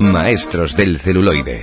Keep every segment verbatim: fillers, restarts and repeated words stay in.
Maestros del celuloide.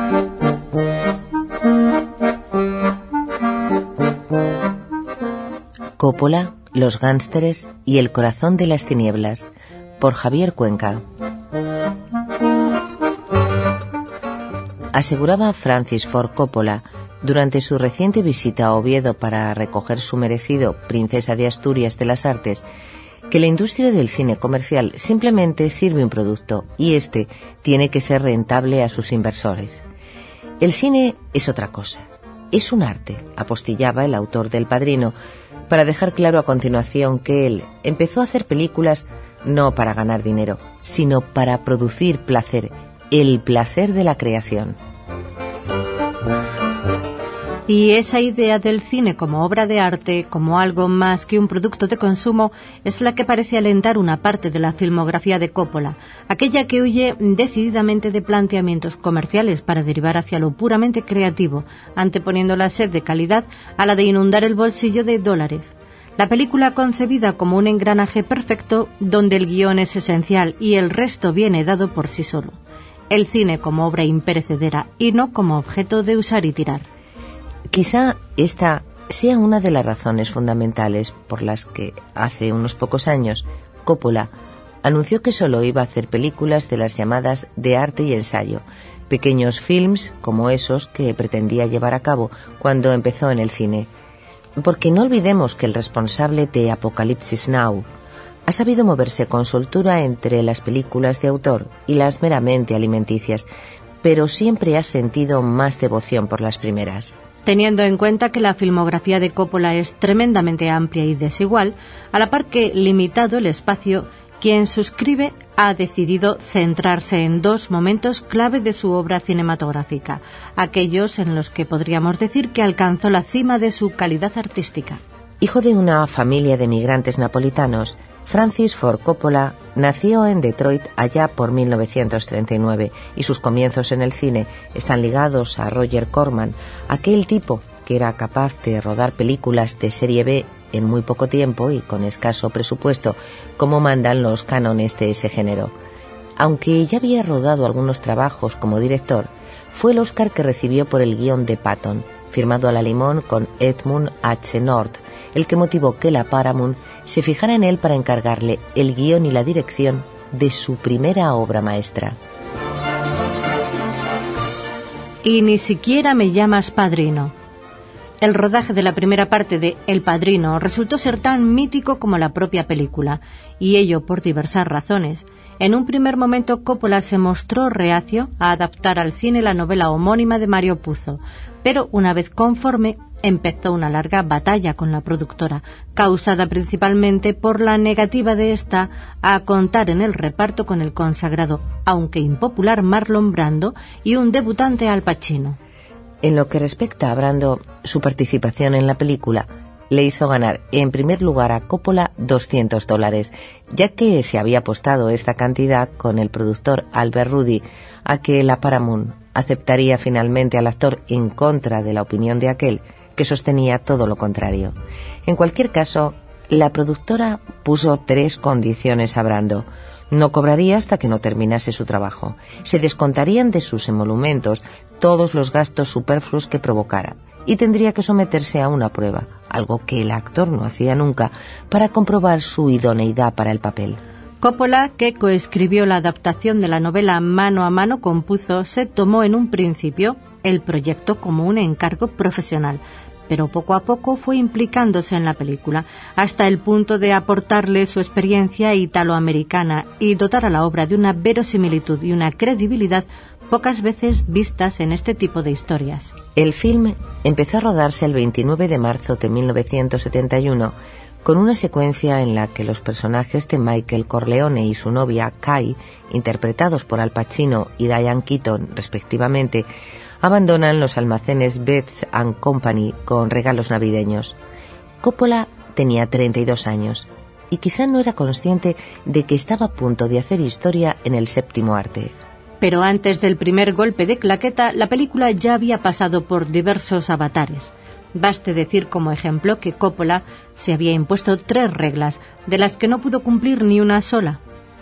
Coppola, Los gánsteres y El corazón de las tinieblas, por Javier Cuenca. Aseguraba Francis Ford Coppola durante su reciente visita a Oviedo para recoger su merecido Princesa de Asturias de las Artes que la industria del cine comercial simplemente sirve un producto y este tiene que ser rentable a sus inversores. El cine es otra cosa, es un arte, apostillaba el autor del Padrino, para dejar claro a continuación que él empezó a hacer películas no para ganar dinero, sino para producir placer, el placer de la creación. Y esa idea del cine como obra de arte, como algo más que un producto de consumo, es la que parece alentar una parte de la filmografía de Coppola, aquella que huye decididamente de planteamientos comerciales para derivar hacia lo puramente creativo, anteponiendo la sed de calidad a la de inundar el bolsillo de dólares. La película concebida como un engranaje perfecto donde el guión es esencial y el resto viene dado por sí solo. El cine como obra imperecedera y no como objeto de usar y tirar. Quizá esta sea una de las razones fundamentales por las que, hace unos pocos años, Coppola anunció que solo iba a hacer películas de las llamadas de arte y ensayo, pequeños films como esos que pretendía llevar a cabo cuando empezó en el cine. Porque no olvidemos que el responsable de Apocalipsis Now ha sabido moverse con soltura entre las películas de autor y las meramente alimenticias, pero siempre ha sentido más devoción por las primeras. Teniendo en cuenta que la filmografía de Coppola es tremendamente amplia y desigual, a la par que limitado el espacio, quien suscribe ha decidido centrarse en dos momentos clave de su obra cinematográfica, aquellos en los que podríamos decir que alcanzó la cima de su calidad artística. Hijo de una familia de migrantes napolitanos, Francis Ford Coppola nació en Detroit allá por mil novecientos treinta y nueve y sus comienzos en el cine están ligados a Roger Corman, aquel tipo que era capaz de rodar películas de serie B en muy poco tiempo y con escaso presupuesto, como mandan los cánones de ese género. Aunque ya había rodado algunos trabajos como director, fue el Oscar que recibió por el guión de Patton, firmado a la limón con Edmund H. North, el que motivó que la Paramount se fijara en él para encargarle el guión y la dirección de su primera obra maestra. Y ni siquiera me llamas padrino. El rodaje de la primera parte de El Padrino resultó ser tan mítico como la propia película, y ello por diversas razones. En un primer momento Coppola se mostró reacio a adaptar al cine la novela homónima de Mario Puzo, pero una vez conforme empezó una larga batalla con la productora, causada principalmente por la negativa de esta a contar en el reparto con el consagrado, aunque impopular, Marlon Brando y un debutante Al Pacino. En lo que respecta a Brando, su participación en la película le hizo ganar en primer lugar a Coppola doscientos dólares, ya que se había apostado esta cantidad con el productor Albert Rudy a que la Paramount aceptaría finalmente al actor en contra de la opinión de aquel que sostenía todo lo contrario. En cualquier caso, la productora puso tres condiciones a Brando. No cobraría hasta que no terminase su trabajo. Se descontarían de sus emolumentos todos los gastos superfluos que provocara y tendría que someterse a una prueba, algo que el actor no hacía nunca, para comprobar su idoneidad para el papel. Coppola, que coescribió la adaptación de la novela Mano a mano con Puzo, se tomó en un principio el proyecto como un encargo profesional, pero poco a poco fue implicándose en la película, hasta el punto de aportarle su experiencia italoamericana y dotar a la obra de una verosimilitud y una credibilidad pocas veces vistas en este tipo de historias. El film empezó a rodarse el veintinueve de marzo de mil novecientos setenta y uno, con una secuencia en la que los personajes de Michael Corleone y su novia Kay, interpretados por Al Pacino y Diane Keaton respectivamente, abandonan los almacenes Betts and Company con regalos navideños. Coppola tenía treinta y dos años y quizá no era consciente de que estaba a punto de hacer historia en el séptimo arte. Pero antes del primer golpe de claqueta, la película ya había pasado por diversos avatares. Baste decir como ejemplo que Coppola se había impuesto tres reglas, de las que no pudo cumplir ni una sola.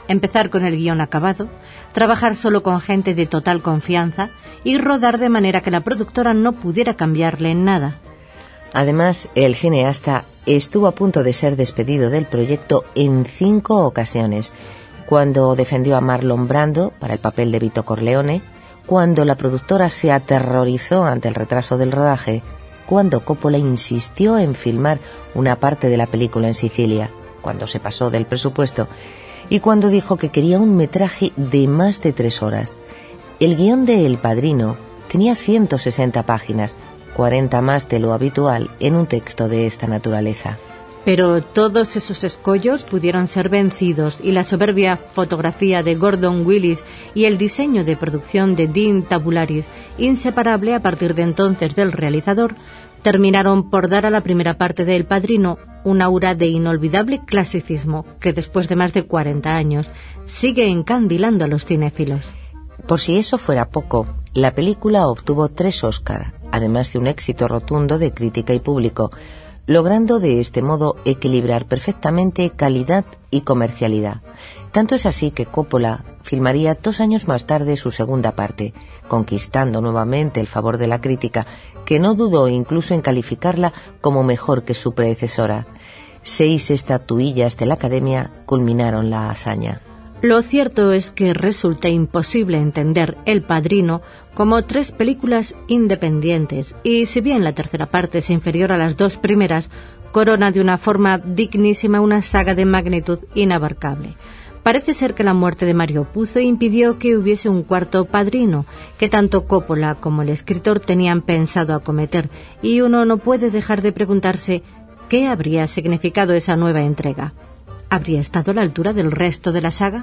empezar con el guión acabado, trabajar solo con gente de total confianza y rodar de manera que la productora no pudiera cambiarle en nada. Además, el cineasta estuvo a punto de ser despedido del proyecto en cinco ocasiones, cuando defendió a Marlon Brando para el papel de Vito Corleone, cuando la productora se aterrorizó ante el retraso del rodaje, cuando Coppola insistió en filmar una parte de la película en Sicilia, cuando se pasó del presupuesto, y cuando dijo que quería un metraje de más de tres horas. El guión de El Padrino tenía ciento sesenta páginas, cuarenta más de lo habitual en un texto de esta naturaleza. Pero todos esos escollos pudieron ser vencidos y la soberbia fotografía de Gordon Willis y el diseño de producción de Dean Tabularis, inseparable a partir de entonces del realizador, terminaron por dar a la primera parte de El Padrino un aura de inolvidable clasicismo que después de más de cuarenta años sigue encandilando a los cinéfilos. Por si eso fuera poco, la película obtuvo tres Oscar, además de un éxito rotundo de crítica y público, logrando de este modo equilibrar perfectamente calidad y comercialidad. Tanto es así que Coppola filmaría dos años más tarde su segunda parte, conquistando nuevamente el favor de la crítica, que no dudó incluso en calificarla como mejor que su predecesora. Seis estatuillas de la Academia culminaron la hazaña. Lo cierto es que resulta imposible entender El Padrino como tres películas independientes, y si bien la tercera parte es inferior a las dos primeras, corona de una forma dignísima una saga de magnitud inabarcable. Parece ser que la muerte de Mario Puzo impidió que hubiese un cuarto Padrino, que tanto Coppola como el escritor tenían pensado acometer, y uno no puede dejar de preguntarse qué habría significado esa nueva entrega. ¿Habría estado a la altura del resto de la saga?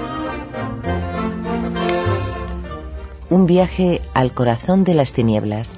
Un viaje al corazón de las tinieblas.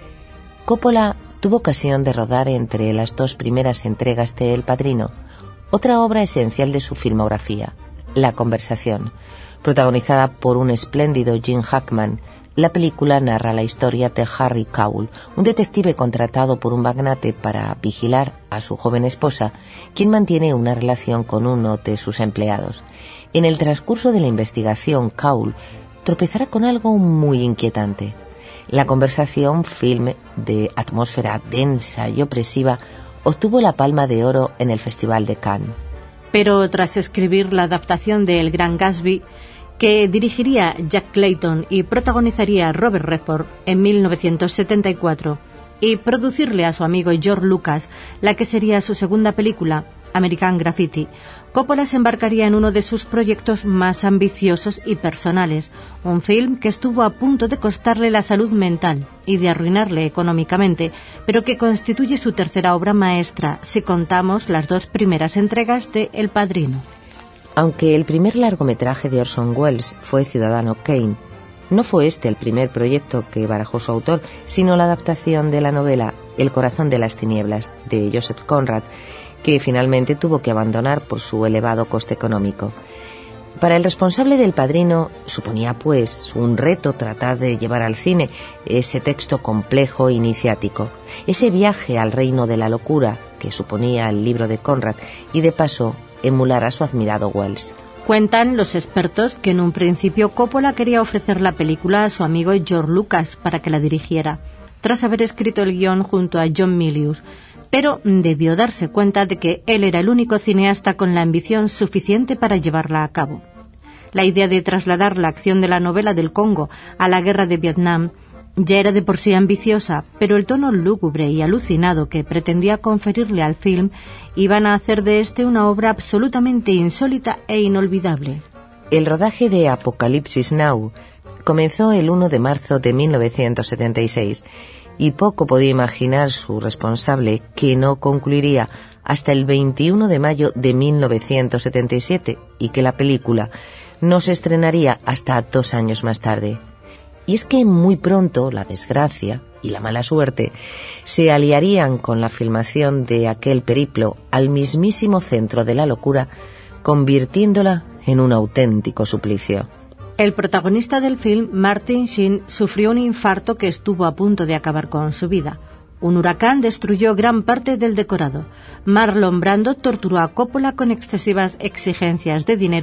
Coppola tuvo ocasión de rodar entre las dos primeras entregas de El Padrino otra obra esencial de su filmografía, La conversación. Protagonizada por un espléndido Gene Hackman, la película narra la historia de Harry Cowell, un detective contratado por un magnate para vigilar a su joven esposa, quien mantiene una relación con uno de sus empleados. En el transcurso de la investigación, Cowell tropezará con algo muy inquietante. La conversación, film de atmósfera densa y opresiva, obtuvo la Palma de Oro en el Festival de Cannes. Pero tras escribir la adaptación de El Gran Gatsby, que dirigiría Jack Clayton y protagonizaría Robert Redford en mil novecientos setenta y cuatro, y producirle a su amigo George Lucas la que sería su segunda película, American Graffiti, Coppola se embarcaría en uno de sus proyectos más ambiciosos y personales, un film que estuvo a punto de costarle la salud mental y de arruinarle económicamente, pero que constituye su tercera obra maestra si contamos las dos primeras entregas de El Padrino. Aunque el primer largometraje de Orson Welles fue Ciudadano Kane, no fue este el primer proyecto que barajó su autor, sino la adaptación de la novela El corazón de las tinieblas, de Joseph Conrad, que finalmente tuvo que abandonar por su elevado coste económico. Para el responsable del Padrino suponía, pues, un reto tratar de llevar al cine ese texto complejo e iniciático, ese viaje al reino de la locura que suponía el libro de Conrad, y de paso emular a su admirado Welles. Cuentan los expertos que en un principio Coppola quería ofrecer la película a su amigo George Lucas para que la dirigiera, tras haber escrito el guión junto a John Milius, pero debió darse cuenta de que él era el único cineasta con la ambición suficiente para llevarla a cabo. La idea de trasladar la acción de la novela del Congo a la guerra de Vietnam ya era de por sí ambiciosa, pero el tono lúgubre y alucinado que pretendía conferirle al film iban a hacer de este una obra absolutamente insólita e inolvidable. El rodaje de Apocalipsis Now comenzó el uno de marzo de mil novecientos setenta y seis, y poco podía imaginar su responsable que no concluiría hasta el veintiuno de mayo de mil novecientos setenta y siete y que la película no se estrenaría hasta dos años más tarde. Y es que muy pronto la desgracia y la mala suerte se aliarían con la filmación de aquel periplo al mismísimo centro de la locura, convirtiéndola en un auténtico suplicio. El protagonista del film, Martin Sheen, sufrió un infarto que estuvo a punto de acabar con su vida. Un huracán destruyó gran parte del decorado. Marlon Brando torturó a Coppola con excesivas exigencias de dinero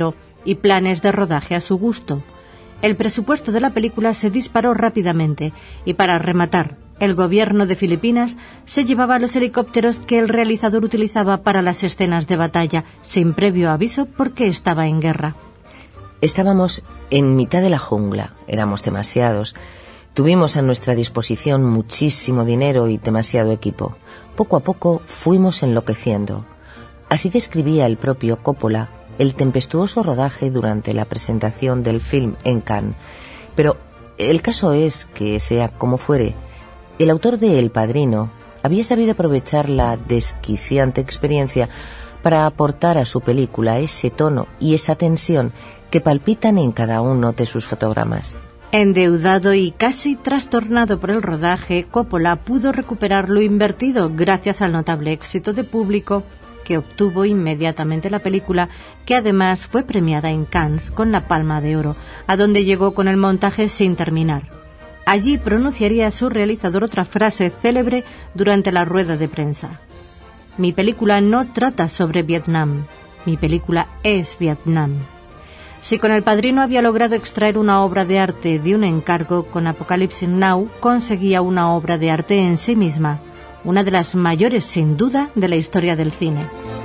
y planes de rodaje a su gusto. El presupuesto de la película se disparó rápidamente y, para rematar, el gobierno de Filipinas se llevaba los helicópteros que el realizador utilizaba para las escenas de batalla, sin previo aviso porque estaba en guerra. Estábamos en mitad de la jungla, éramos demasiados. Tuvimos a nuestra disposición muchísimo dinero y demasiado equipo. Poco a poco fuimos enloqueciendo. Así describía el propio Coppola el tempestuoso rodaje durante la presentación del film en Cannes. Pero el caso es que, sea como fuere, el autor de El Padrino había sabido aprovechar la desquiciante experiencia para aportar a su película ese tono y esa tensión que palpitan en cada uno de sus fotogramas. Endeudado y casi trastornado por el rodaje, Coppola pudo recuperar lo invertido gracias al notable éxito de público que obtuvo inmediatamente la película, que además fue premiada en Cannes con la Palma de Oro, a donde llegó con el montaje sin terminar. Allí pronunciaría su realizador otra frase célebre durante la rueda de prensa: «Mi película no trata sobre Vietnam, mi película es Vietnam». Si con El Padrino había logrado extraer una obra de arte de un encargo, con Apocalypse Now conseguía una obra de arte en sí misma, una de las mayores sin duda de la historia del cine.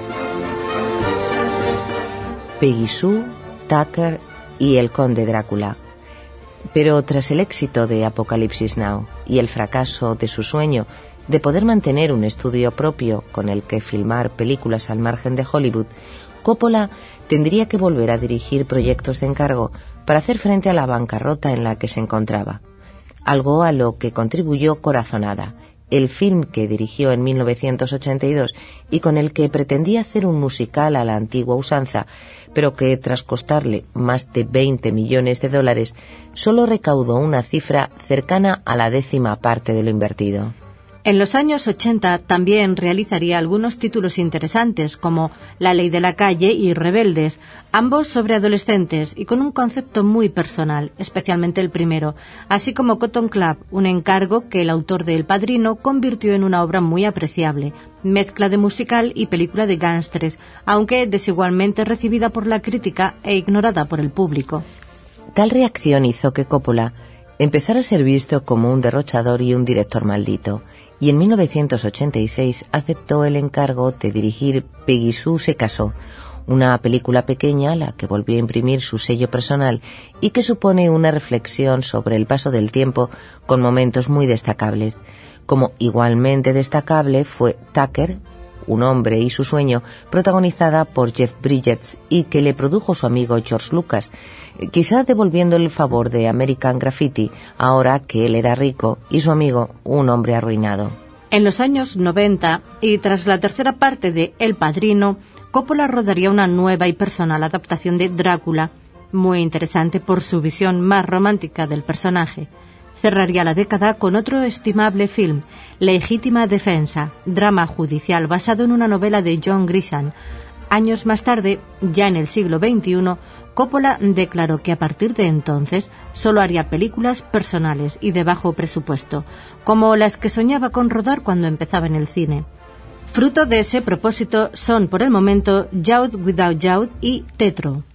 Peggy Sue, Tucker y el Conde Drácula. Pero tras el éxito de Apocalipsis Now y el fracaso de su sueño de poder mantener un estudio propio con el que filmar películas al margen de Hollywood, Coppola tendría que volver a dirigir proyectos de encargo para hacer frente a la bancarrota en la que se encontraba. Algo a lo que contribuyó Corazonada, el film que dirigió en mil novecientos ochenta y dos y con el que pretendía hacer un musical a la antigua usanza, pero que, tras costarle más de veinte millones de dólares, solo recaudó una cifra cercana a la décima parte de lo invertido. En los años ochenta también realizaría algunos títulos interesantes, como La ley de la calle y Rebeldes, ambos sobre adolescentes y con un concepto muy personal, especialmente el primero, así como Cotton Club, un encargo que el autor de El Padrino convirtió en una obra muy apreciable, mezcla de musical y película de gángsteres, aunque desigualmente recibida por la crítica e ignorada por el público. Tal reacción hizo que Coppola empezara a ser visto como un derrochador y un director maldito, y en mil novecientos ochenta y seis aceptó el encargo de dirigir Peggy Sue se casó, una película pequeña a la que volvió a imprimir su sello personal y que supone una reflexión sobre el paso del tiempo con momentos muy destacables. Como igualmente destacable fue Tucker, un hombre y su sueño, protagonizada por Jeff Bridges y que le produjo su amigo George Lucas, quizá devolviéndole el favor de American Graffiti ahora que él era rico y su amigo un hombre arruinado. En los años noventa, y tras la tercera parte de El Padrino, Coppola rodaría una nueva y personal adaptación de Drácula, muy interesante por su visión más romántica del personaje. Cerraría la década con otro estimable film, Legítima Defensa, drama judicial basado en una novela de John Grisham. Años más tarde, ya en el siglo veintiuno, Coppola declaró que a partir de entonces solo haría películas personales y de bajo presupuesto, como las que soñaba con rodar cuando empezaba en el cine. Fruto de ese propósito son por el momento Youth Without Youth y Tetro.